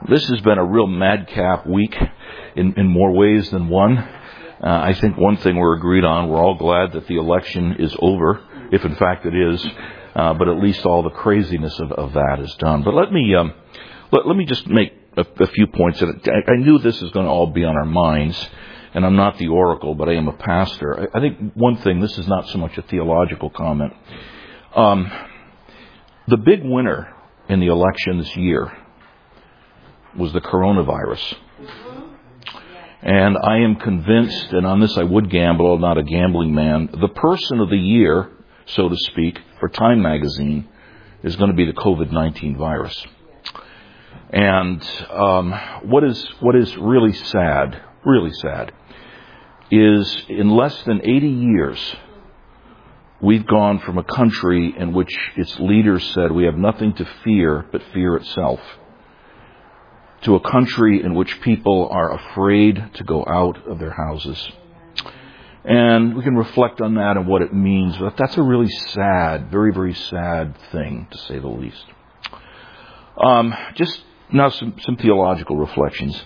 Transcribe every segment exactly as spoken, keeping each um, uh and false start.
This has been a real madcap week in, in more ways than one. Uh, I think one thing we're agreed on, we're all glad that the election is over, if in fact it is, uh, but at least all the craziness of, of that is done. But let me um, let, let me just make a, a few points. I, I knew this is going to all be on our minds, and I'm not the oracle, but I am a pastor. I, I think one thing, this is not so much a theological comment. Um, the big winner in the election this year was the coronavirus. And I am convinced, and on this I would gamble, I'm not a gambling man, the person of the year, so to speak, for Time magazine is going to be the covid nineteen virus. And um, what is what is really sad, really sad, is in less than eighty years, we've gone from a country in which its leaders said we have nothing to fear but fear itself, to a country in which people are afraid to go out of their houses. And we can reflect on that and what it means, but that's a really sad, very, very sad thing, to say the least. Um, just now some, some theological reflections.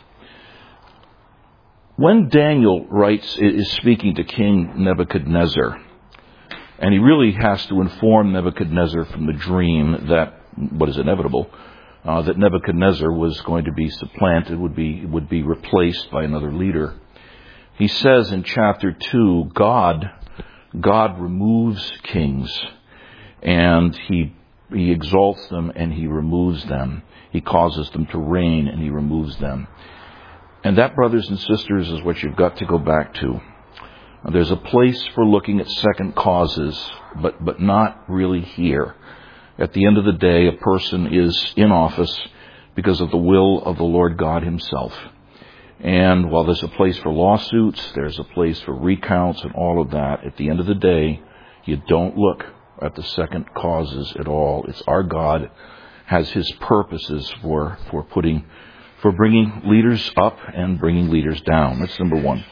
When Daniel writes, is speaking to King Nebuchadnezzar, and he really has to inform Nebuchadnezzar from the dream that what is inevitable, Uh, that Nebuchadnezzar was going to be supplanted, would be would be replaced by another leader. He says in chapter two, God, God removes kings, and he he exalts them and he removes them. He causes them to reign and he removes them. And that, brothers and sisters, is what you've got to go back to. There's a place for looking at second causes, but but not really here. At the end of the day, a person is in office because of the will of the Lord God himself. And while there's a place for lawsuits, there's a place for recounts and all of that, at the end of the day, you don't look at the second causes at all. It's our God has his purposes for, for putting, for bringing leaders up and bringing leaders down. That's number one.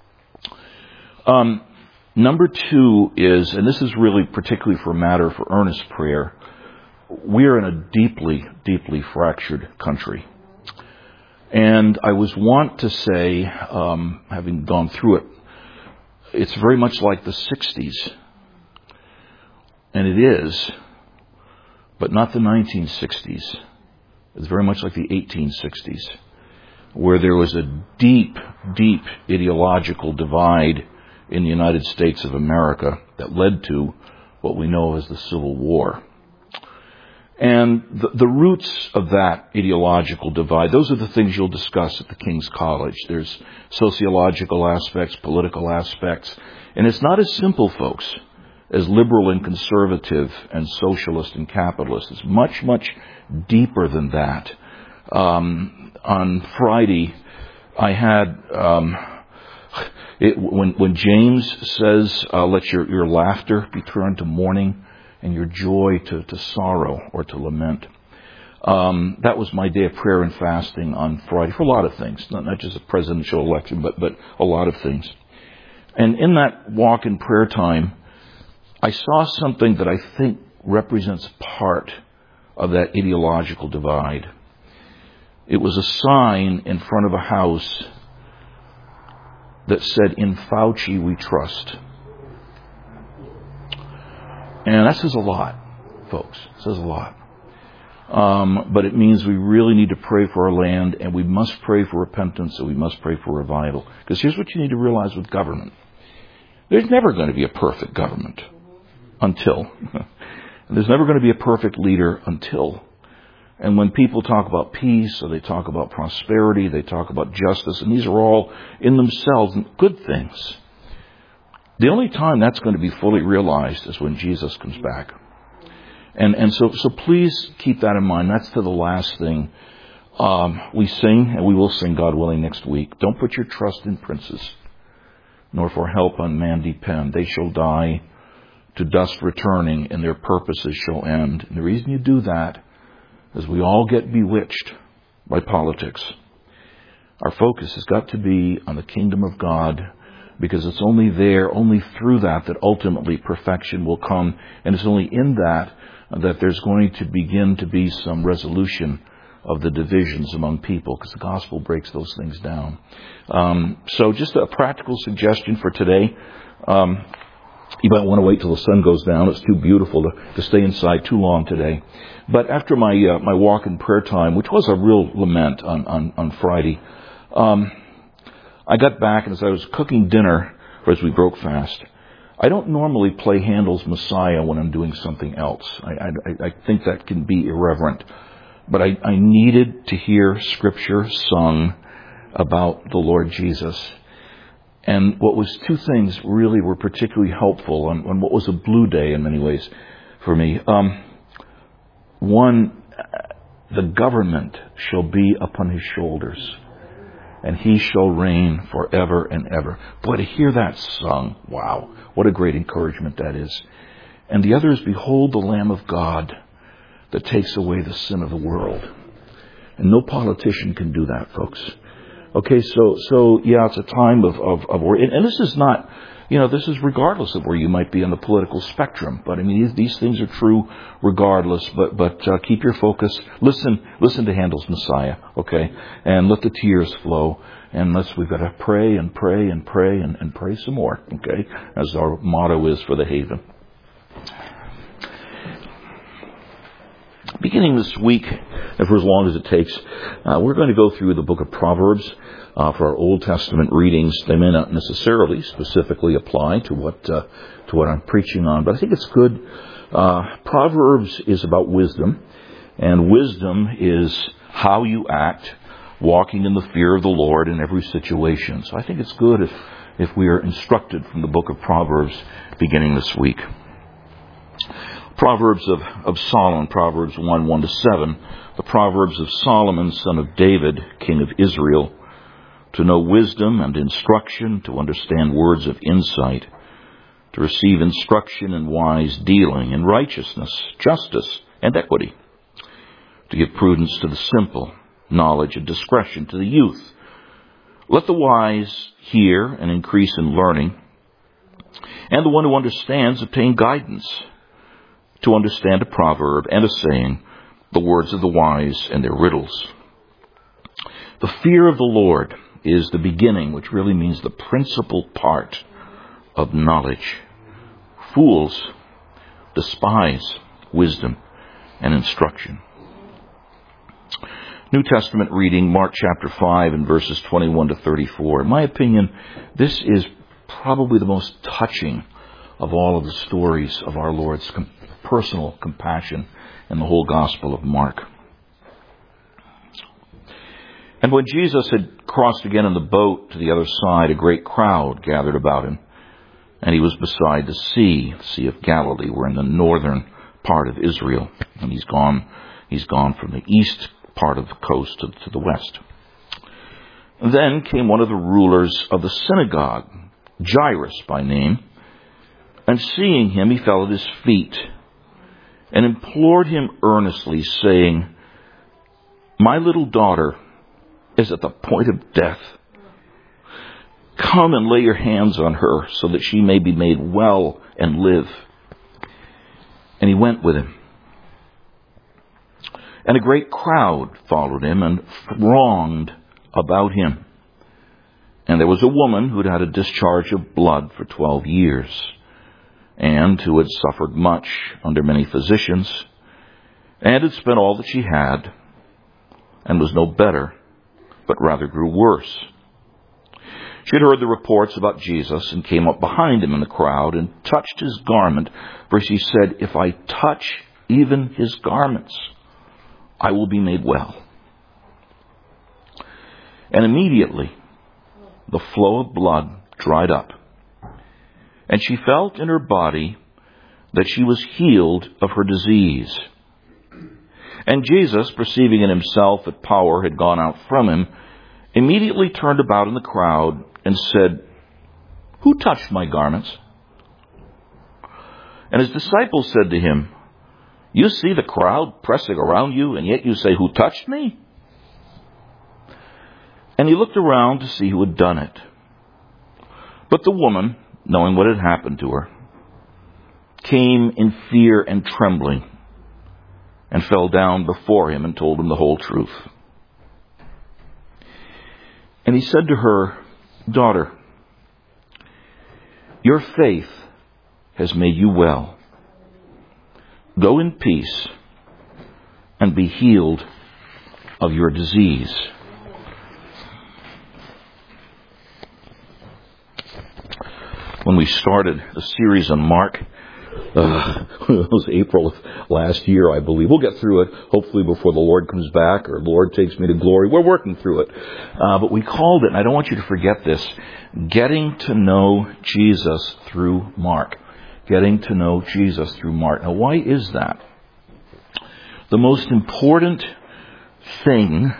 Um, number two is, and this is really particularly for a matter for earnest prayer, we are in a deeply, deeply fractured country. And I was wont to say, um, having gone through it, it's very much like the sixties. And it is, but not the nineteen sixties. It's very much like the eighteen sixties, where there was a deep, deep ideological divide in the United States of America that led to what we know as the Civil War. And the, the roots of that ideological divide, those are the things you'll discuss at the King's College. There's sociological aspects, political aspects. And it's not as simple, folks, as liberal and conservative and socialist and capitalist. It's much, much deeper than that. Um, on Friday, I had... Um, it, when, when James says, uh, let your, your laughter be turned to mourning, and your joy to, to sorrow or to lament. Um, that was my day of prayer and fasting on Friday for a lot of things, not, not just a presidential election, but, but a lot of things. And in that walk in prayer time, I saw something that I think represents part of that ideological divide. It was a sign in front of a house that said, "In Fauci we trust." And that says a lot, folks. It says a lot. Um, but it means we really need to pray for our land, and we must pray for repentance, and we must pray for revival. Because here's what you need to realize with government. There's never going to be a perfect government until. There's never going to be a perfect leader until. And when people talk about peace, or they talk about prosperity, they talk about justice, and these are all in themselves good things. The only time that's going to be fully realized is when Jesus comes back. And and so so please keep that in mind. That's to the last thing. Um, we sing, and we will sing, God willing, next week. Don't put your trust in princes, nor for help on man depend. They shall die, to dust returning, and their purposes shall end. And the reason you do that is we all get bewitched by politics. Our focus has got to be on the kingdom of God, because it's only there, only through that, that ultimately perfection will come. And it's only in that that there's going to begin to be some resolution of the divisions among people, because the gospel breaks those things down. Um, so just a practical suggestion for today. Um, you might want to wait till the sun goes down. It's too beautiful to, to stay inside too long today. But after my uh, my walk in prayer time, which was a real lament on, on, on Friday, um, I got back, and as I was cooking dinner, or as we broke fast, I don't normally play Handel's Messiah when I'm doing something else. I, I, I think that can be irreverent. But I, I needed to hear Scripture sung about the Lord Jesus. And what was two things really were particularly helpful on, on what was a blue day in many ways for me. Um, one, the government shall be upon his shoulders, and he shall reign forever and ever. Boy, to hear that sung, wow, what a great encouragement that is. And the other is, behold the Lamb of God that takes away the sin of the world. And no politician can do that, folks. Okay, so, so yeah, it's a time of, of, of worry. And, and this is not, you know, this is regardless of where you might be on the political spectrum. But I mean, these, these things are true regardless. But, but uh, keep your focus. Listen, listen to Handel's Messiah, okay? And let the tears flow. And let's, we've got to pray and pray and pray and, and pray some more, okay? As our motto is for the Haven. Beginning this week, and for as long as it takes, uh, we're going to go through the book of Proverbs uh, for our Old Testament readings. They may not necessarily specifically apply to what uh, to what I'm preaching on, but I think it's good. Uh, Proverbs is about wisdom, and wisdom is how you act, walking in the fear of the Lord in every situation. So I think it's good if if we are instructed from the book of Proverbs beginning this week. Proverbs of, of Solomon, Proverbs one, one to seven. The Proverbs of Solomon, son of David, king of Israel, to know wisdom and instruction, to understand words of insight, to receive instruction in wise dealing, in righteousness, justice, and equity, to give prudence to the simple, knowledge and discretion to the youth. Let the wise hear and increase in learning, and the one who understands obtain guidance, to understand a proverb and a saying, the words of the wise and their riddles. The fear of the Lord is the beginning, which really means the principal part of knowledge. Fools despise wisdom and instruction. New Testament reading, Mark chapter five and verses twenty-one to thirty-four. In my opinion, this is probably the most touching of all of the stories of our Lord's com- personal compassion in the whole Gospel of Mark. And when Jesus had crossed again in the boat to the other side, a great crowd gathered about him, and he was beside the sea, the Sea of Galilee. We're in the northern part of Israel, and he's gone, he's gone from the east part of the coast to, to the west. Then came one of the rulers of the synagogue, Jairus by name, and seeing him, he fell at his feet and implored him earnestly, saying, "My little daughter is at the point of death. Come and lay your hands on her so that she may be made well and live." And he went with him. And a great crowd followed him and thronged about him. And there was a woman who had had a discharge of blood for twelve years, and who had suffered much under many physicians, and had spent all that she had, and was no better, but rather grew worse. She had heard the reports about Jesus, and came up behind him in the crowd, and touched his garment, for she said, "If I touch even his garments, I will be made well." And immediately the flow of blood dried up, and she felt in her body that she was healed of her disease. And Jesus, perceiving in himself that power had gone out from him, immediately turned about in the crowd and said, "Who touched my garments?" And his disciples said to him, "You see the crowd pressing around you, and yet you say, 'Who touched me?'" And he looked around to see who had done it. But the woman, knowing what had happened to her, came in fear and trembling, and fell down before him and told him the whole truth. And he said to her, "Daughter, your faith has made you well. Go in peace and be healed of your disease." When we started the series on Mark, uh, it was April of last year, I believe. We'll get through it, hopefully before the Lord comes back or the Lord takes me to glory. We're working through it. Uh, but we called it, and I don't want you to forget this, Getting to Know Jesus Through Mark. Getting to Know Jesus Through Mark. Now, why is that? The most important thing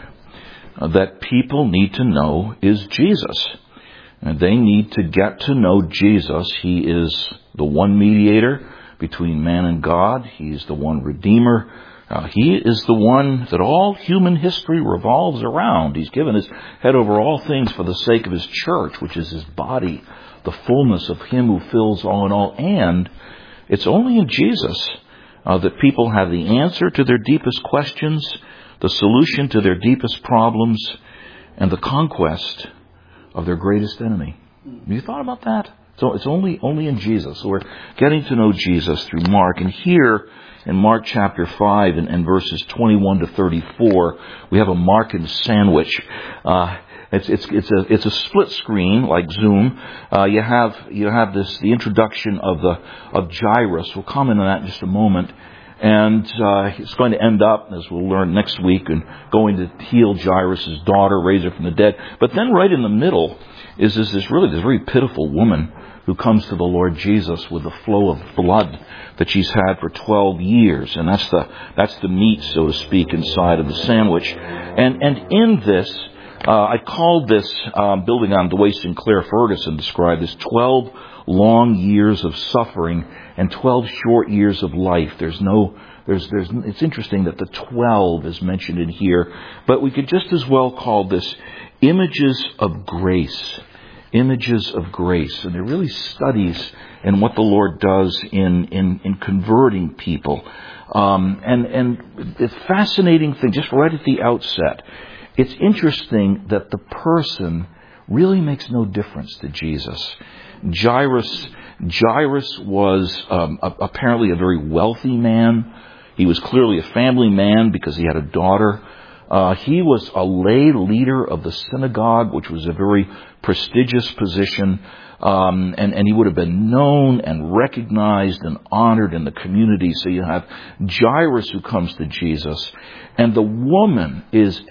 that people need to know is Jesus. And they need to get to know Jesus. He is the one mediator between man and God. He is the one Redeemer. Uh, he is the one that all human history revolves around. He's given his head over all things for the sake of his church, which is his body, the fullness of him who fills all in all. And it's only in Jesus uh, that people have the answer to their deepest questions, the solution to their deepest problems, and the conquest of their greatest enemy. Have you thought about that? So it's only only in Jesus. So we're getting to know Jesus through Mark. And here in Mark chapter five and, and verses twenty-one to thirty-four, we have a Markan sandwich. Uh, it's it's it's a it's a split screen like Zoom. Uh, you have you have this the introduction of the of Jairus. We'll comment on that in just a moment. And uh, it's going to end up, as we'll learn next week, and going to heal Jairus' daughter, raise her from the dead. But then right in the middle is this, this really this very pitiful woman who comes to the Lord Jesus with the flow of blood that she's had for twelve years. And that's the that's the meat, so to speak, inside of the sandwich. And and in this, uh, I called this, um, building on the way Sinclair Ferguson described this, twelve long years of suffering and twelve short years of life. There's no, there's, there's, it's interesting that the twelve is mentioned in here, but we could just as well call this images of grace. Images of grace. And they're really studies in what the Lord does in, in, in converting people. Um, and, and the fascinating thing, just right at the outset, it's interesting that the person really makes no difference to Jesus. Jairus, Jairus was um, a, apparently a very wealthy man. He was clearly a family man because he had a daughter. Uh, he was a lay leader of the synagogue, which was a very prestigious position. Um, and, and he would have been known and recognized and honored in the community. So you have Jairus who comes to Jesus. And the woman is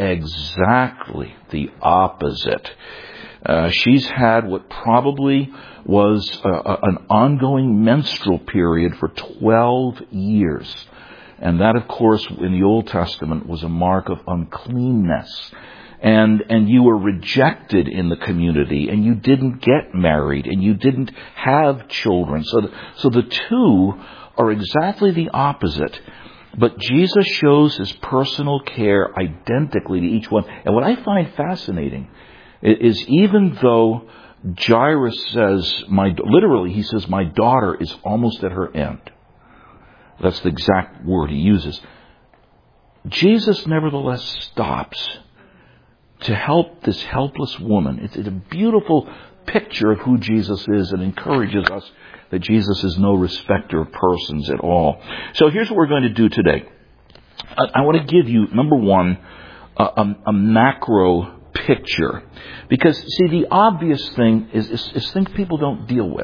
exactly the opposite. Uh, she's had what probably was a, a, an ongoing menstrual period for twelve years. And that, of course, in the Old Testament was a mark of uncleanness. And and you were rejected in the community, and you didn't get married, and you didn't have children. So the, so the two are exactly the opposite. But Jesus shows his personal care identically to each one. And what I find fascinating is even though Jairus says, my literally he says, my daughter is almost at her end. That's the exact word he uses. Jesus nevertheless stops to help this helpless woman. It's, it's a beautiful picture of who Jesus is and encourages us that Jesus is no respecter of persons at all. So here's what we're going to do today. I, I want to give you, number one, a, a, a macro picture. Because, see, the obvious thing is, is, is things people don't deal with.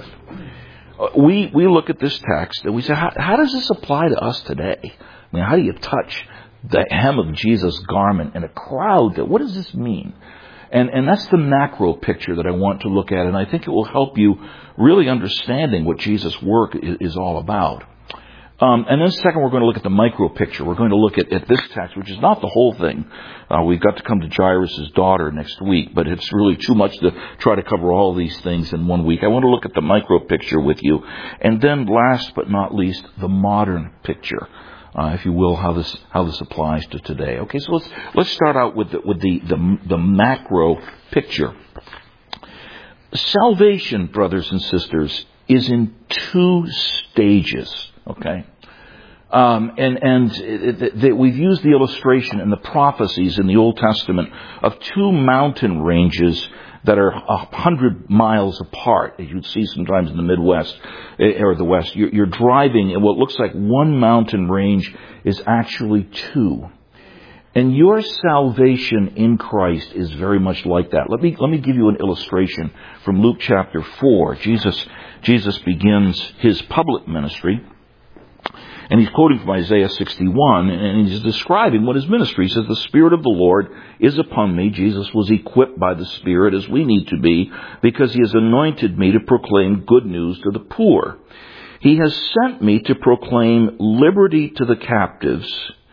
We we look at this text and we say, how, how does this apply to us today? I mean, how do you touch the hem of Jesus' garment in a crowd? That, what does this mean? And and that's the macro picture that I want to look at, and I think it will help you really understanding what Jesus' work is, is all about. Um, and then second, we're going to look at the micro picture. We're going to look at, at this text, which is not the whole thing. Uh, we've got to come to Jairus' daughter next week, but it's really too much to try to cover all these things in one week. I want to look at the micro picture with you. And then last but not least, the modern picture, uh, if you will, how this how this applies to today. Okay, so let's let's start out with the, with the, the, the macro picture. Salvation, brothers and sisters, is in two stages. Okay, Um, and and it, it, it, we've used the illustration in the prophecies in the Old Testament of two mountain ranges that are a hundred miles apart, as you'd see sometimes in the Midwest or the West. You're, you're driving, and what looks like one mountain range is actually two. And your salvation in Christ is very much like that. Let me let me give you an illustration from Luke chapter four. Jesus Jesus begins his public ministry. And he's quoting from Isaiah sixty-one, and he's describing what his ministry. He says, the Spirit of the Lord is upon me. Jesus was equipped by the Spirit, as we need to be, because he has anointed me to proclaim good news to the poor. He has sent me to proclaim liberty to the captives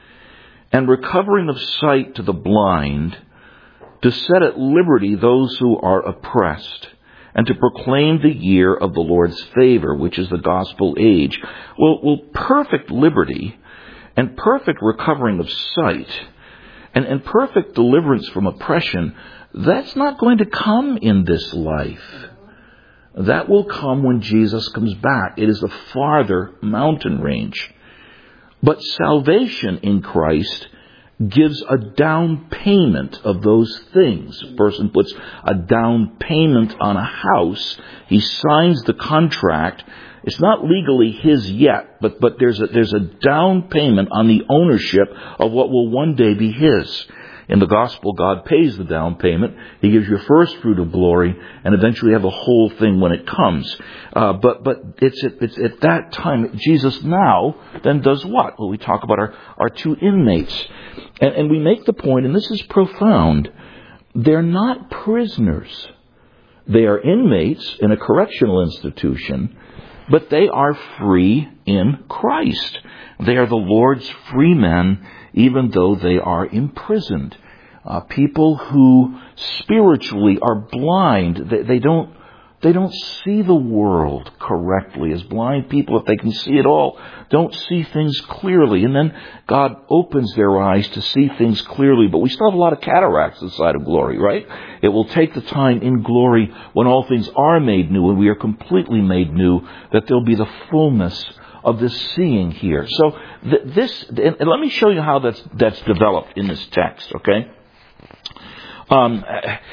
and recovering of sight to the blind, to set at liberty those who are oppressed, and to proclaim the year of the Lord's favor, which is the gospel age. Well, well perfect liberty and perfect recovering of sight and, and perfect deliverance from oppression, that's not going to come in this life. That will come when Jesus comes back. It is a farther mountain range. But salvation in Christ gives a down payment of those things. A person puts a down payment on a house. He signs the contract. It's not legally his yet, but, but there's a, there's a down payment on the ownership of what will one day be his. In the gospel, God pays the down payment. He gives you first fruit of glory, and eventually you have the whole thing when it comes. Uh, but but it's at, it's at that time, Jesus now then does what? Well, we talk about our, our two inmates. And, and we make the point, and this is profound, they're not prisoners. They are inmates in a correctional institution, but they are free in Christ. They are the Lord's free men, even though they are imprisoned. Uh, people who spiritually are blind, they, they don't they don't see the world correctly. As blind people, if they can see it all, don't see things clearly. And then God opens their eyes to see things clearly. But we still have a lot of cataracts inside of glory, right? It will take the time in glory when all things are made new and we are completely made new, that there'll be the fullness of this seeing here. So th- this, and let me show you how that's that's developed in this text, okay? Um,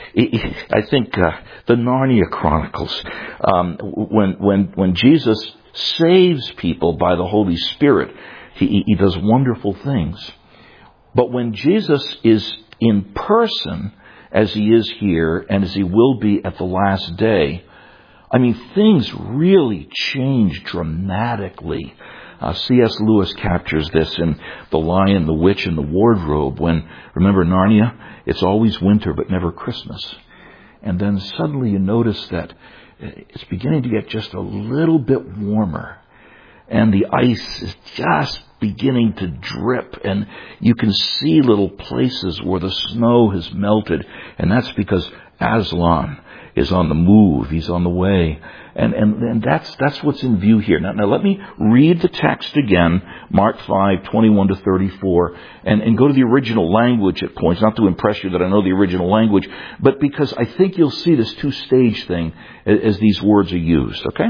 I think uh, the Narnia Chronicles, um, when when when Jesus saves people by the Holy Spirit, he, he does wonderful things. But when Jesus is in person, as he is here, and as he will be at the last day, I mean, things really change dramatically. Uh, C S Lewis captures this in The Lion, the Witch, and the Wardrobe, when, remember Narnia? It's always winter, but never Christmas. And then suddenly you notice that it's beginning to get just a little bit warmer. And the ice is just beginning to drip. And you can see little places where the snow has melted. And that's because Aslan is on the move. He's on the way. And, and, and that's, that's what's in view here. Now, now let me read the text again, Mark five, twenty-one to thirty-four, and, and go to the original language at points, not to impress you that I know the original language, but because I think you'll see this two-stage thing as, as these words are used, okay?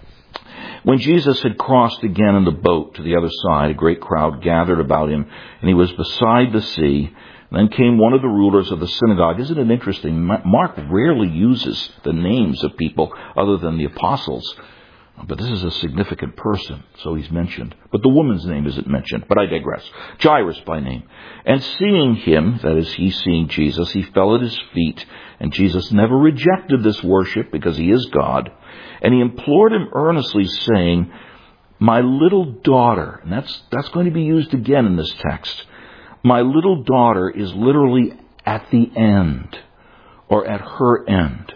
When Jesus had crossed again in the boat to the other side, a great crowd gathered about him, and he was beside the sea. Then came one of the rulers of the synagogue. Isn't it interesting? Mark rarely uses the names of people other than the apostles. But this is a significant person, so he's mentioned. But the woman's name isn't mentioned. But I digress. Jairus by name. And seeing him, that is, he seeing Jesus, he fell at his feet. And Jesus never rejected this worship because he is God. And he implored him earnestly, saying, my little daughter, and that's, that's going to be used again in this text. My little daughter is literally at the end, or at her end.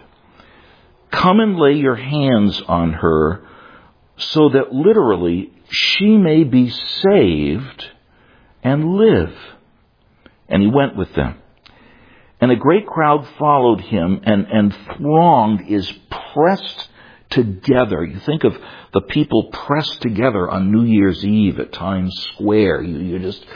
Come and lay your hands on her, so that literally she may be saved and live. And he went with them. And a great crowd followed him, and, and thronged is pressed together. You think of the people pressed together on New Year's Eve at Times Square. You, you just...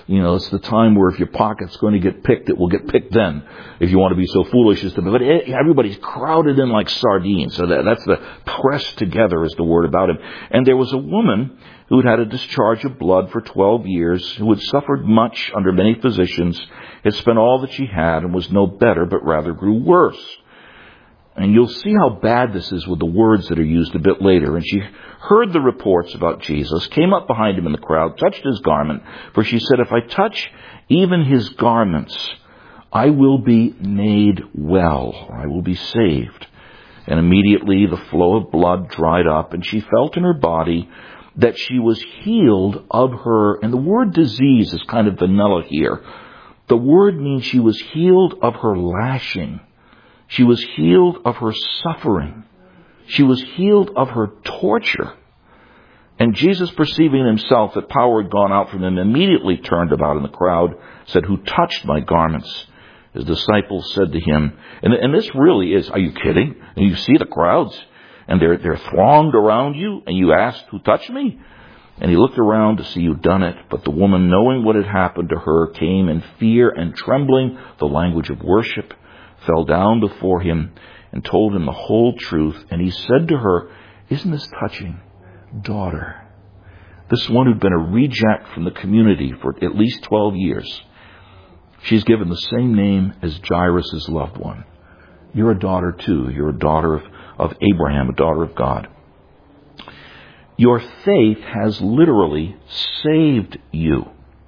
you know, it's the time where if your pocket's going to get picked, it will get picked then, if you want to be so foolish as to be. But everybody's crowded in like sardines. So that, that's the pressed together is the word about him. And there was a woman who had had a discharge of blood for twelve years, who had suffered much under many physicians, had spent all that she had, and was no better, but rather grew worse. And you'll see how bad this is with the words that are used a bit later. And she heard the reports about Jesus, came up behind him in the crowd, touched his garment, for she said, if I touch even his garments, I will be made well. I will be saved. And immediately the flow of blood dried up, and she felt in her body that she was healed of her, and the word disease is kind of vanilla here. The word means she was healed of her lashing. She was healed of her suffering. She was healed of her torture. And Jesus, perceiving himself that power had gone out from him, immediately turned about in the crowd, said, who touched my garments? His disciples said to him, and, and this really is, are you kidding? And you see the crowds, and they're, they're thronged around you, and you asked, who touched me? And he looked around to see who'd done it. But the woman, knowing what had happened to her, came in fear and trembling, the language of worship, fell down before him and told him the whole truth. And he said to her, isn't this touching? Daughter, this one who'd been a reject from the community for at least twelve years, she's given the same name as Jairus' loved one. You're a daughter too. You're a daughter of, of Abraham, a daughter of God. Your faith has literally saved you.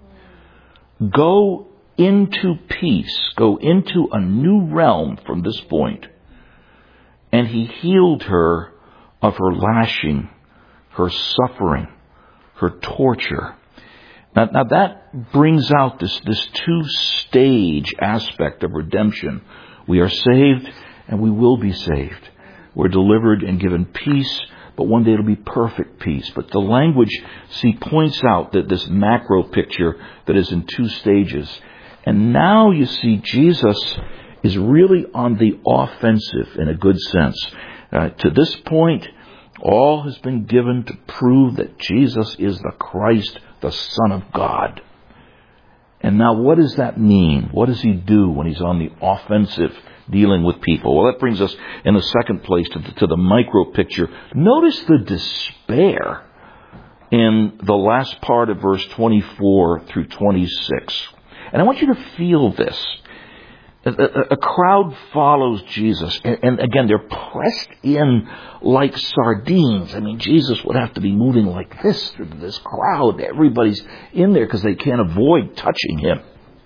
Go into peace. Go into a new realm from this point. And he healed her of her lashing, her suffering, her torture. Now, now that brings out this, this two-stage aspect of redemption. We are saved and we will be saved. We're delivered and given peace, but one day it'll be perfect peace. But the language, see, points out that this macro picture that is in two stages. And now you see Jesus is really on the offensive in a good sense. Uh, to this point, all has been given to prove that Jesus is the Christ, the Son of God. And now what does that mean? What does he do when he's on the offensive dealing with people? Well, that brings us in the second place to the, to the micro picture. Notice the despair in the last part of verse twenty-four through twenty-six. And I want you to feel this. A, a, a crowd follows Jesus. And, and again, they're pressed in like sardines. I mean, Jesus would have to be moving like this through this crowd. Everybody's in there because they can't avoid touching him.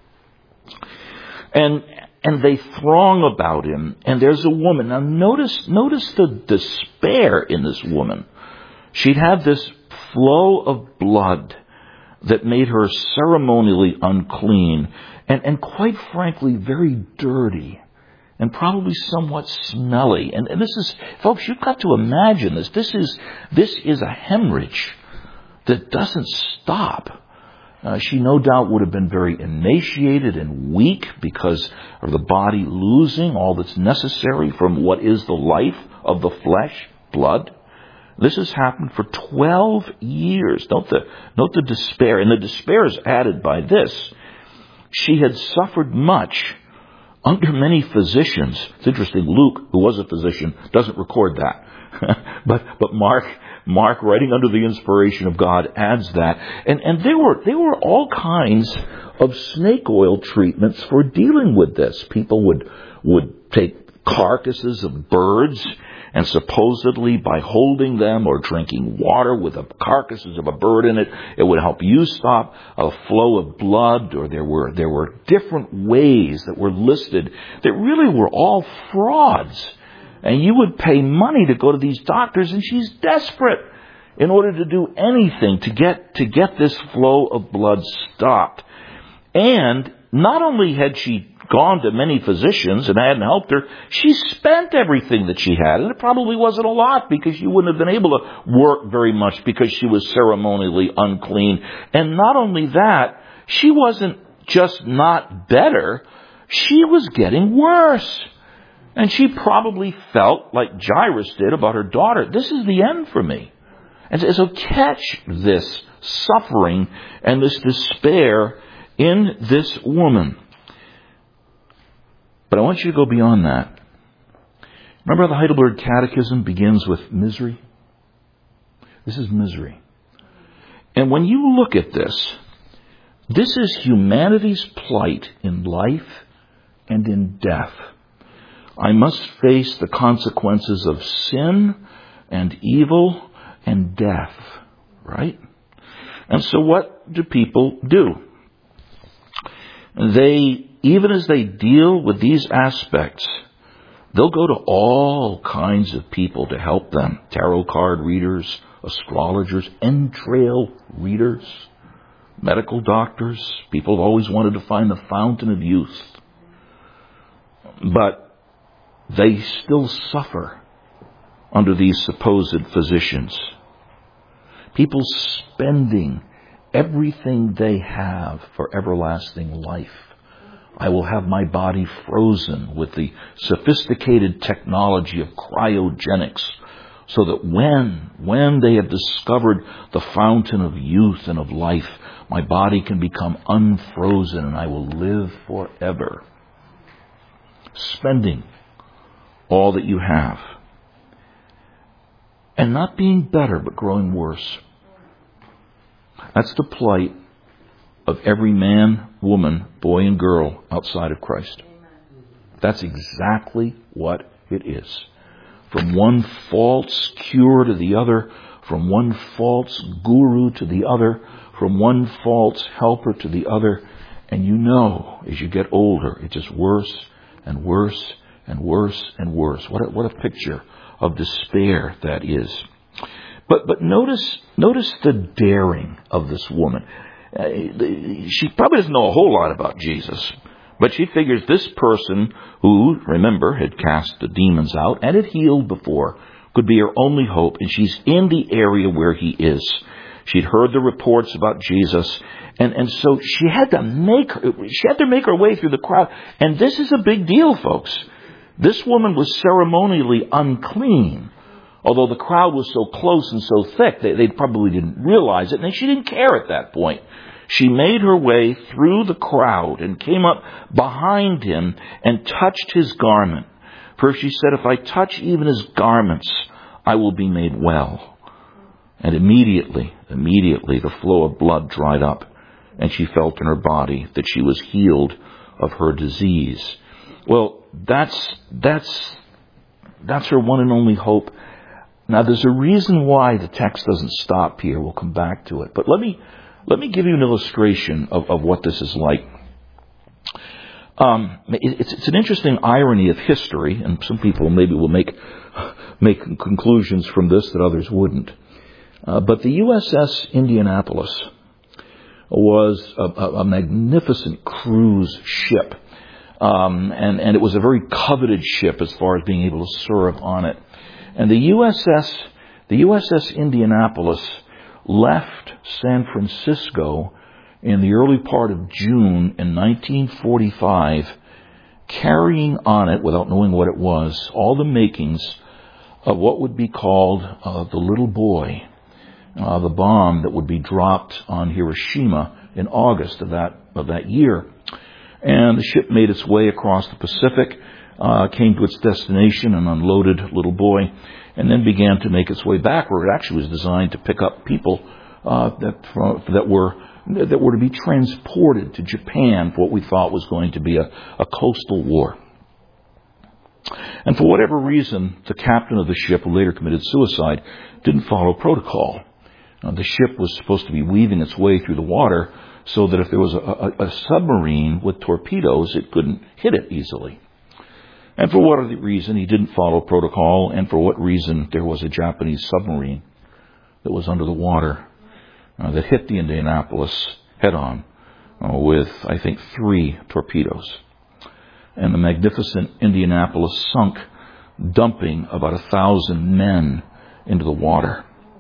And and they throng about him. And there's a woman. Now notice, notice the despair in this woman. She'd had this flow of blood that made her ceremonially unclean and, and quite frankly, very dirty and probably somewhat smelly. And, and this is, folks, you've got to imagine this. This is, this is a hemorrhage that doesn't stop. Uh, she no doubt would have been very emaciated and weak because of the body losing all that's necessary from what is the life of the flesh, blood. This has happened for twelve years. Note the, note the despair. And the despair is added by this. She had suffered much under many physicians. It's interesting, Luke, who was a physician, doesn't record that. but but Mark, Mark, writing under the inspiration of God, adds that. And and there were there were all kinds of snake oil treatments for dealing with this. People would would take carcasses of birds, and supposedly by holding them or drinking water with the carcasses of a bird in it, it would help you stop a flow of blood. Or there were there were different ways that were listed that really were all frauds. And you would pay money to go to these doctors, and she's desperate in order to do anything to get to get this flow of blood stopped. And not only had she gone to many physicians and hadn't helped her, she spent everything that she had. And it probably wasn't a lot because she wouldn't have been able to work very much because she was ceremonially unclean. And not only that, she wasn't just not better, she was getting worse. And she probably felt like Jairus did about her daughter. This is the end for me. And so catch this suffering and this despair in this woman. But I want you to go beyond that. Remember how the Heidelberg Catechism begins with misery? This is misery. And when you look at this, this is humanity's plight in life and in death. I must face the consequences of sin and evil and death, right? And so what do people do? They, even as they deal with these aspects, they'll go to all kinds of people to help them. Tarot card readers, astrologers, entrail readers, medical doctors. People have always wanted to find the fountain of youth. But they still suffer under these supposed physicians. People spending everything they have for everlasting life. I will have my body frozen with the sophisticated technology of cryogenics, so that when, when they have discovered the fountain of youth and of life, my body can become unfrozen and I will live forever. Spending all that you have. And not being better, but growing worse. That's the plight of every man, woman, boy, and girl outside of Christ. That's exactly what it is. From one false cure to the other, from one false guru to the other, from one false helper to the other. And you know, as you get older, it's just worse and worse and worse and worse. What a, what a picture of despair that is. But but notice notice the daring of this woman. Uh, she probably doesn't know a whole lot about Jesus, but she figures this person who, remember, had cast the demons out and had healed before, could be her only hope, and she's in the area where he is. She'd heard the reports about Jesus, and, and so she had to make her, she had to make her way through the crowd. And this is a big deal, folks. This woman was ceremonially unclean. Although the crowd was so close and so thick, they, they probably didn't realize it, and she didn't care at that point. She made her way through the crowd and came up behind him and touched his garment. For she said, if I touch even his garments, I will be made well. And immediately, immediately the flow of blood dried up, and she felt in her body that she was healed of her disease. Well, that's, that's, that's her one and only hope. Now, there's a reason why the text doesn't stop here. We'll come back to it. But let me let me give you an illustration of, of what this is like. Um, it's, it's an interesting irony of history, and some people maybe will make make conclusions from this that others wouldn't. Uh, but the U S S Indianapolis was a, a, a magnificent cruise ship, um, and and it was a very coveted ship as far as being able to serve on it. And the U S S, the U S S Indianapolis left San Francisco in the early part of June in nineteen forty-five, carrying on it, without knowing what it was, all the makings of what would be called uh, the Little Boy, uh, the bomb that would be dropped on Hiroshima in August of that of that year. And the ship made its way across the Pacific, Uh, came to its destination, an unloaded Little Boy, and then began to make its way backward. It actually was designed to pick up people uh, that uh, that were that were to be transported to Japan for what we thought was going to be a, a coastal war. And for whatever reason, the captain of the ship, who later committed suicide, didn't follow protocol. Uh, the ship was supposed to be weaving its way through the water so that if there was a, a, a submarine with torpedoes, it couldn't hit it easily. And for what reason he didn't follow protocol, and for what reason there was a Japanese submarine that was under the water uh, that hit the Indianapolis head-on uh, with, I think, three torpedoes. And the magnificent Indianapolis sunk, dumping about a thousand men into the water.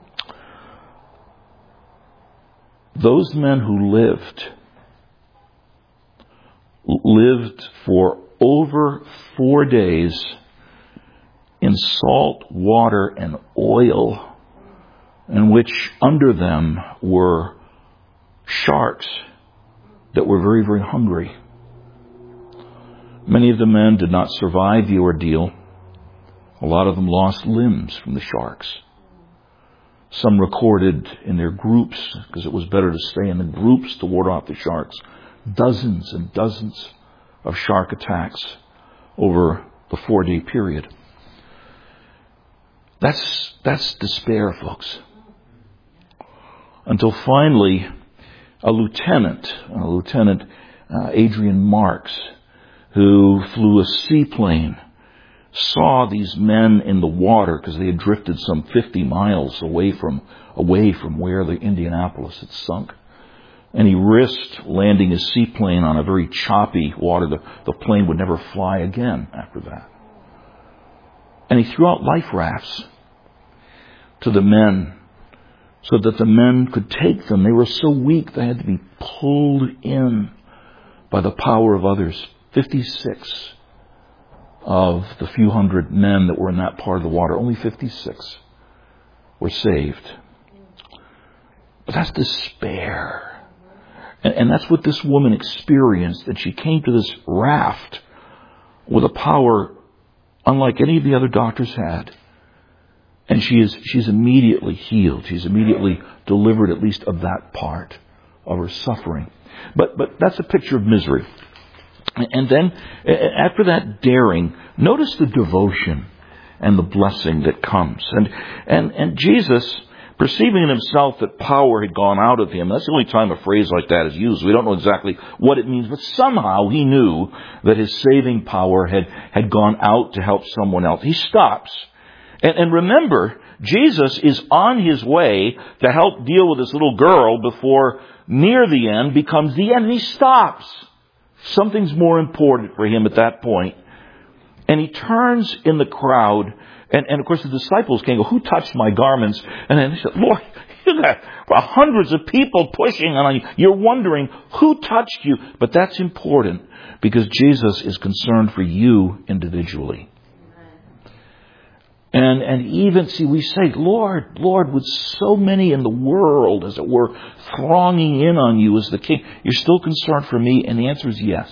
Those men who lived, lived for over four days in salt water and oil, in which under them were sharks that were very, very hungry. Many of the men did not survive the ordeal. A lot of them lost limbs from the sharks. Some recorded in their groups, because it was better to stay in the groups to ward off the sharks, dozens and dozens of shark attacks over the four-day period. That's, that's despair, folks. Until finally, a lieutenant, a Lieutenant uh, Adrian Marks, who flew a seaplane, saw these men in the water because they had drifted some fifty miles away from away from where the Indianapolis had sunk. And he risked landing his seaplane on a very choppy water. The, the plane would never fly again after that. And he threw out life rafts to the men so that the men could take them. They were so weak they had to be pulled in by the power of others. fifty-six of the few hundred men that were in that part of the water, only fifty-six were saved. But that's despair. And, and that's what this woman experienced, that she came to this raft with a power unlike any of the other doctors had. And she is she's immediately healed. She's immediately delivered at least of that part of her suffering. But but that's a picture of misery. And then, after that daring, notice the devotion and the blessing that comes. And and and Jesus, perceiving in himself that power had gone out of him, that's the only time a phrase like that is used. We don't know exactly what it means, but somehow he knew that his saving power had, had gone out to help someone else. He stops. And, and remember, Jesus is on his way to help deal with this little girl before near the end becomes the end. And he stops. Something's more important for him at that point. And he turns in the crowd. And, and of course, the disciples came and go, who touched my garments? And then they said, Lord, you got hundreds of people pushing on you. You're wondering, who touched you? But that's important because Jesus is concerned for you individually. And and even, see, we say, Lord, Lord, with so many in the world, as it were, thronging in on you as the King, you're still concerned for me? And the answer is yes.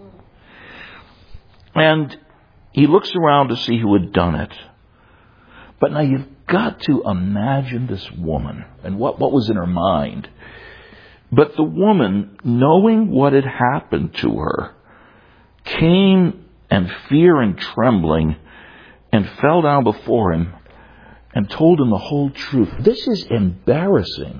And he looks around to see who had done it. But now you've got to imagine this woman and what, what was in her mind. But the woman, knowing what had happened to her, came in fear and trembling and fell down before him and told him the whole truth. This is embarrassing.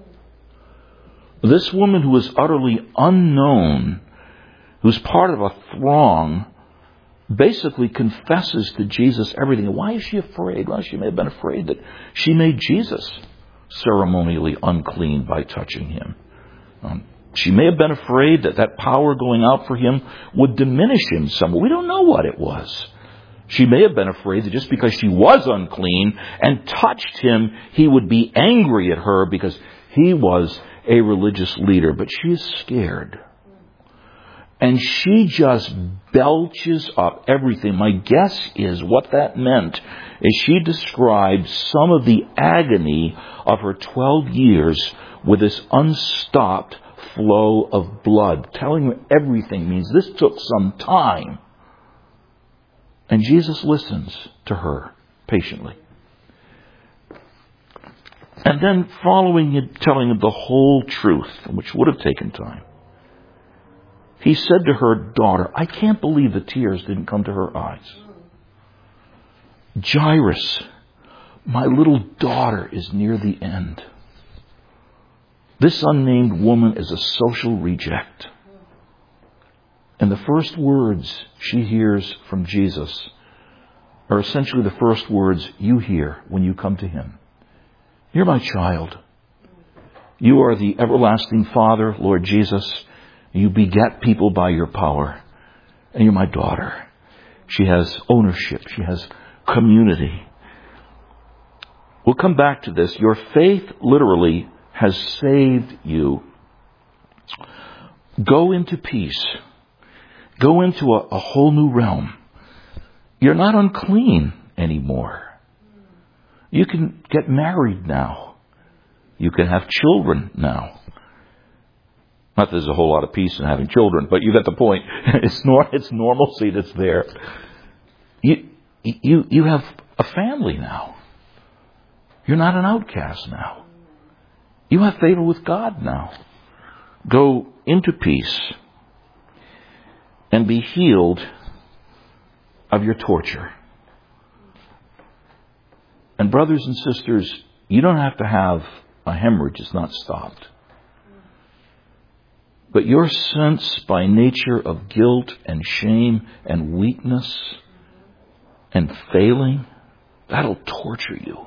This woman who is utterly unknown, who's part of a throng, basically confesses to Jesus everything. Why is she afraid? Well, she may have been afraid that she made Jesus ceremonially unclean by touching him. Um, she may have been afraid that that power going out for him would diminish him somewhat. We don't know what it was. She may have been afraid that just because she was unclean and touched him, he would be angry at her because he was a religious leader. But she is scared. And she just belches up everything. My guess is what that meant is she described some of the agony of her twelve years with this unstopped flow of blood. Telling her everything means this took some time. And Jesus listens to her patiently. And then following it, telling her the whole truth, which would have taken time, he said to her, daughter, I can't believe the tears didn't come to her eyes. Jairus, my little daughter is near the end. This unnamed woman is a social reject. And the first words she hears from Jesus are essentially the first words you hear when you come to him. You're my child. You are the everlasting Father, Lord Jesus. You beget people by your power. And you're my daughter. She has ownership. She has community. We'll come back to this. Your faith literally has saved you. Go into peace. Go into a, a whole new realm. You're not unclean anymore. You can get married now. You can have children now. Not that there's a whole lot of peace in having children, but you get the point. It's nor, it's normalcy that's there. You, you, you have a family now. You're not an outcast now. You have favor with God now. Go into peace and be healed of your torture. And brothers and sisters, you don't have to have a hemorrhage. It's not stopped. But your sense by nature of guilt and shame and weakness and failing, that'll torture you.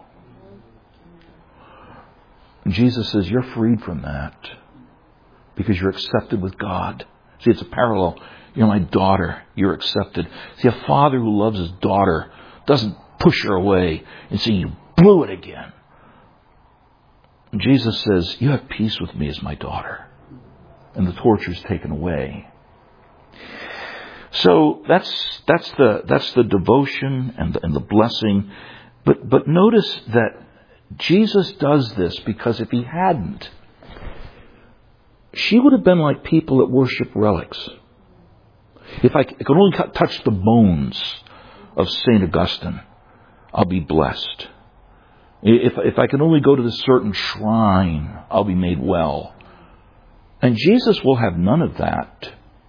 And Jesus says you're freed from that because you're accepted with God. See, it's a parallel. You're my daughter. You're accepted. See, a father who loves his daughter doesn't push her away and say, you blew it again. And Jesus says, you have peace with me as my daughter. And the torture is taken away. So that's that's the that's the devotion and the, and the blessing. But but notice that Jesus does this because if he hadn't, she would have been like people that worship relics. If I could only touch the bones of Saint Augustine, I'll be blessed. If if I can only go to this certain shrine, I'll be made well. And Jesus will have none of that.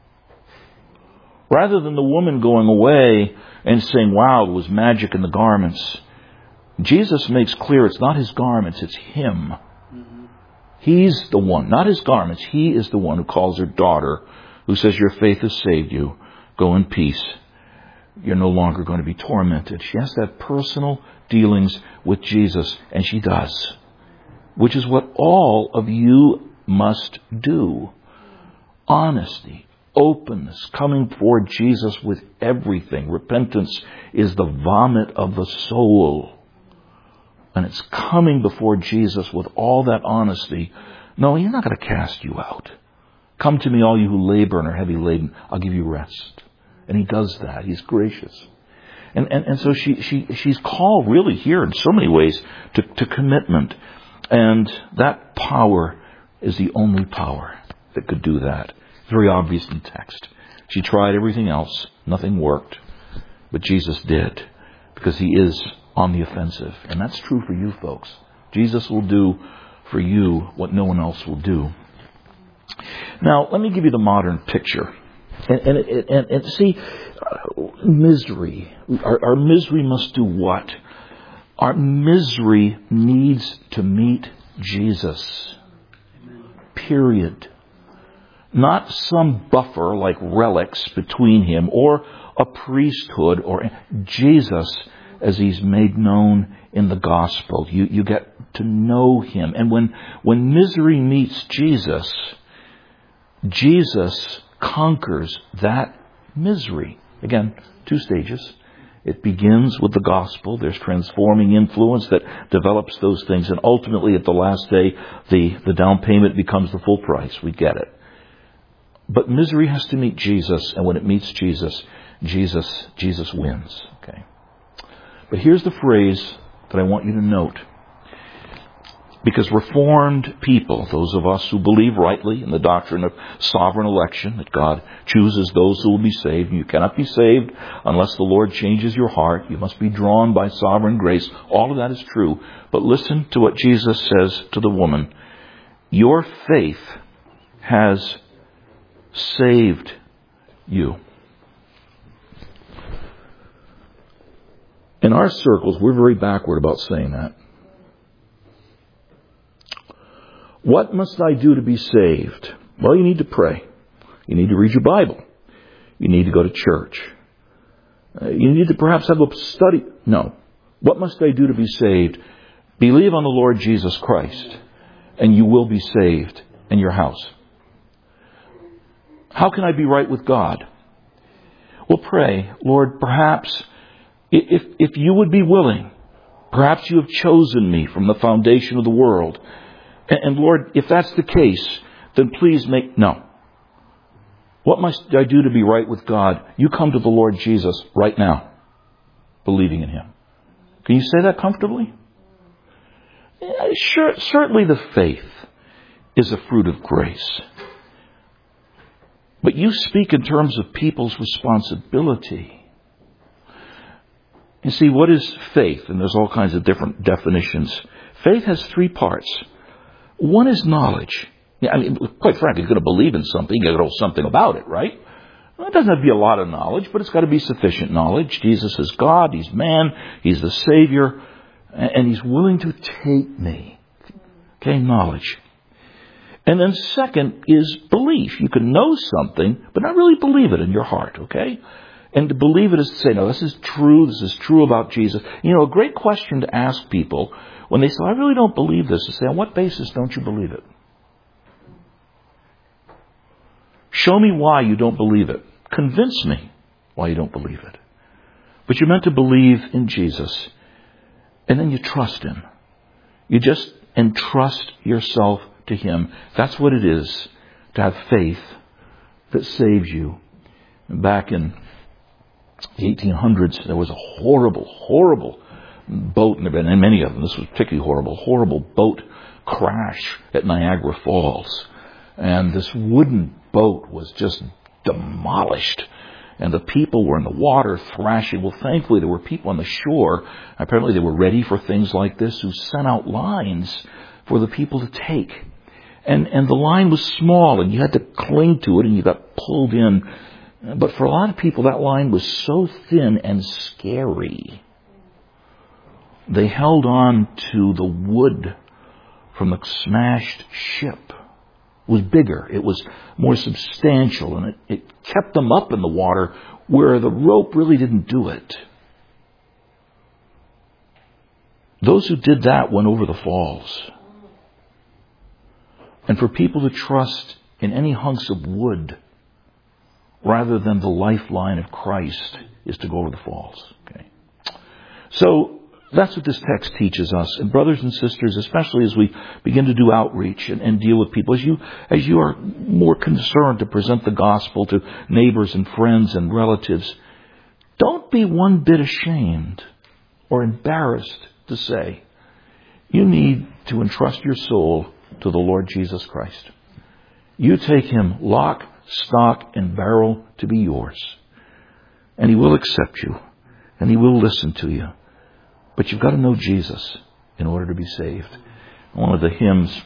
Rather than the woman going away and saying, wow, it was magic in the garments, Jesus makes clear it's not his garments, it's him. Mm-hmm. He's the one, not his garments. He is the one who calls her daughter, who says, your faith has saved you. Go in peace. You're no longer going to be tormented. She has to have personal dealings with Jesus, and she does. Which is what all of you must do. Honesty, openness, coming before Jesus with everything. Repentance is the vomit of the soul. And it's coming before Jesus with all that honesty. No, he's not going to cast you out. Come to me, all you who labor and are heavy laden. I'll give you rest. And he does that. He's gracious. And and, and so she, she she's called really here in so many ways to, to commitment. And that power is the only power that could do that. It's very obvious in the text. She tried everything else. Nothing worked. But Jesus did. Because he is on the offensive. And that's true for you folks. Jesus will do for you what no one else will do. Now, let me give you the modern picture. And, and, and, and see, uh, misery. Our, our misery must do what? Our misery needs to meet Jesus. Period. Not some buffer like relics between him or a priesthood or Jesus as he's made known in the gospel. You, you get to know him. And when, when misery meets Jesus, Jesus conquers that misery. Again, two stages. It begins with the gospel. There's transforming influence that develops those things. And ultimately, at the last day, the, the down payment becomes the full price. We get it. But misery has to meet Jesus. And when it meets Jesus, Jesus, Jesus wins. Okay. But here's the phrase that I want you to note. Because Reformed people, those of us who believe rightly in the doctrine of sovereign election, that God chooses those who will be saved, and you cannot be saved unless the Lord changes your heart. You must be drawn by sovereign grace. All of that is true. But listen to what Jesus says to the woman. Your faith has saved you. In our circles, we're very backward about saying that. What must I do to be saved? Well, you need to pray. You need to read your Bible. You need to go to church. Uh, you need to perhaps have a study. No. What must I do to be saved? Believe on the Lord Jesus Christ, and you will be saved in your house. How can I be right with God? Well, pray, Lord, perhaps if, if you would be willing, perhaps you have chosen me from the foundation of the world. And Lord, if that's the case, then please make... No. What must I do to be right with God? You come to the Lord Jesus right now, believing in him. Can you say that comfortably? Yeah, sure, certainly the faith is a fruit of grace. But you speak in terms of people's responsibility. You see, what is faith? And there's all kinds of different definitions. Faith has three parts. One is knowledge. Yeah, I mean, quite frankly, you're going to believe in something, you've got to know something about it, right? Well, it doesn't have to be a lot of knowledge, but it's got to be sufficient knowledge. Jesus is God, He's man, He's the Savior, and He's willing to take me. Okay, knowledge. And then second is belief. You can know something, but not really believe it in your heart, okay? And to believe it is to say, no, this is true, this is true about Jesus. You know, a great question to ask people when they say, I really don't believe this, is say, on what basis don't you believe it? Show me why you don't believe it. Convince me why you don't believe it. But you're meant to believe in Jesus. And then you trust Him. You just entrust yourself to Him. That's what it is to have faith that saves you. Back in the eighteen hundreds, there was a horrible, horrible boat, and there have been many of them. This was particularly horrible, horrible boat crash at Niagara Falls. And this wooden boat was just demolished. And the people were in the water thrashing. Well, thankfully, there were people on the shore. Apparently, they were ready for things like this, who sent out lines for the people to take. And and the line was small, and you had to cling to it, and you got pulled in. But for a lot of people, that line was so thin and scary. They held on to the wood from the smashed ship. It was bigger. It was more substantial, and it, it kept them up in the water where the rope really didn't do it. Those who did that went over the falls. And for people to trust in any hunks of wood rather than the lifeline of Christ is to go over the falls. Okay. So that's what this text teaches us. And brothers and sisters, especially as we begin to do outreach and, and deal with people, as you as you are more concerned to present the gospel to neighbors and friends and relatives, don't be one bit ashamed or embarrassed to say, you need to entrust your soul to the Lord Jesus Christ. You take Him lock, stock, and barrel to be yours. And He will accept you. And He will listen to you. But you've got to know Jesus in order to be saved. One of the hymns,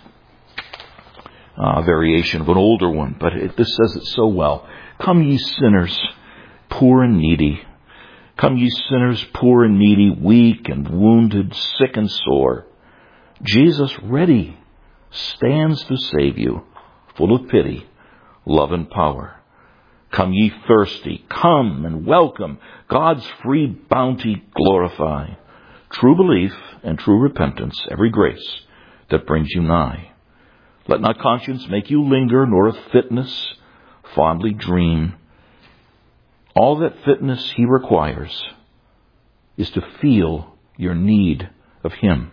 uh, variation of an older one, but it, this says it so well. Come ye sinners, poor and needy. Come ye sinners, poor and needy, weak and wounded, sick and sore. Jesus ready stands to save you, full of pity, love and power. Come ye thirsty, come and welcome, God's free bounty glorify. True belief and true repentance, every grace that brings you nigh. Let not conscience make you linger, nor of fitness fondly dream. All that fitness He requires is to feel your need of Him.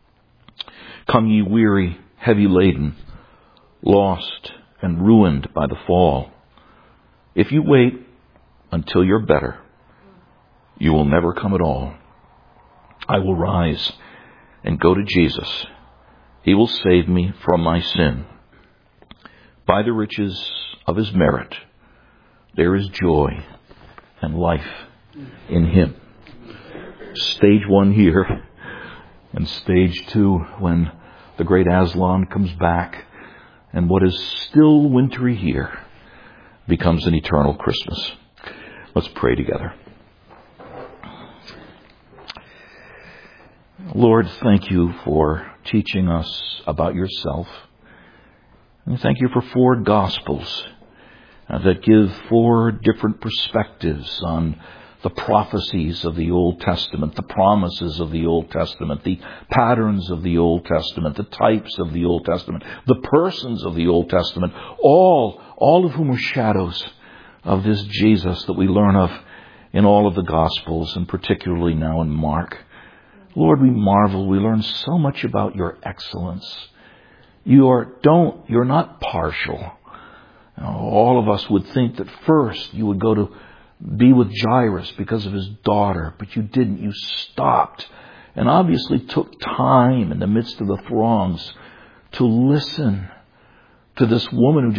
Come ye weary, heavy laden, lost and ruined by the fall. If you wait until you're better, you will never come at all. I will rise and go to Jesus. He will save me from my sin. By the riches of His merit, there is joy and life in Him. Stage one here, and stage two when the great Aslan comes back, and what is still wintry here becomes an eternal Christmas. Let's pray together. Lord, thank You for teaching us about Yourself. And thank You for four Gospels uh, that give four different perspectives on the prophecies of the Old Testament, the promises of the Old Testament, the patterns of the Old Testament, the types of the Old Testament, the persons of the Old Testament, all, all of whom are shadows of this Jesus that we learn of in all of the Gospels, and particularly now in Mark. Lord, we marvel. We learn so much about Your excellence. You are don't. You're not partial. All of us would think that first You would go to be with Jairus because of his daughter, but You didn't. You stopped and obviously took time in the midst of the throngs to listen to this woman who just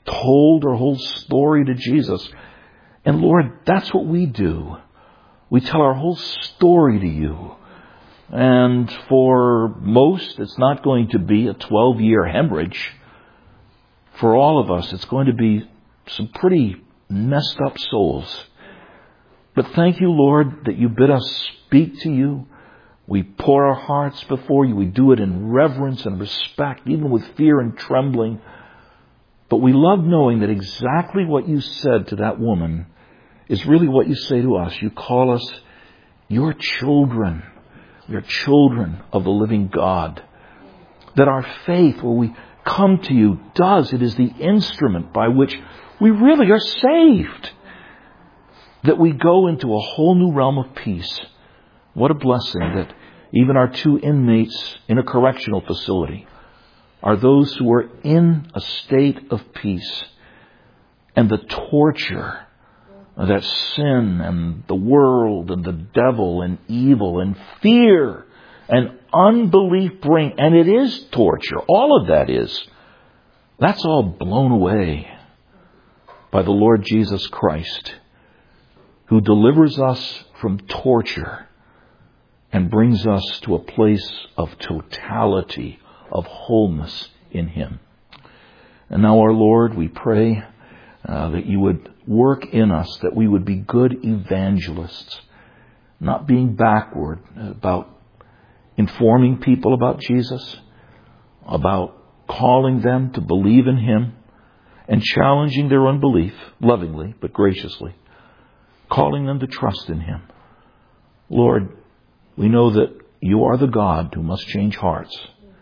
told our whole story to Jesus. And Lord, that's what we do. We tell our whole story to you. And for most, it's not going to be a twelve-year hemorrhage. For all of us, it's going to be some pretty messed up souls. But thank you, Lord, that you bid us speak to you. We pour our hearts before you. We do it in reverence and respect, even with fear and trembling. But we love knowing that exactly what you said to that woman is really what you say to us. You call us your children. We are children of the living God. That our faith, where we come to you, does. It is the instrument by which we really are saved. That we go into a whole new realm of peace. What a blessing that even our two inmates in a correctional facility are those who are in a state of peace. And the torture that sin and the world and the devil and evil and fear and unbelief bring, and it is torture, all of that is, that's all blown away by the Lord Jesus Christ, who delivers us from torture and brings us to a place of totality, of wholeness in Him. And now, our Lord, we pray uh, that you would work in us, that we would be good evangelists, not being backward about informing people about Jesus, about calling them to believe in Him, and challenging their unbelief, lovingly but graciously, calling them to trust in Him. Lord, we know that you are the God who must change hearts.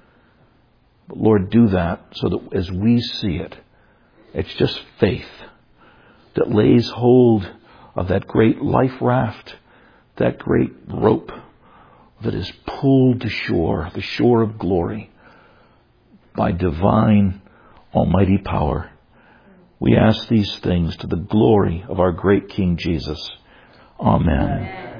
But Lord, do that so that as we see it, it's just faith that lays hold of that great life raft, that great rope that is pulled to shore, the shore of glory, by divine, almighty power. We ask these things to the glory of our great King Jesus. Amen. Amen.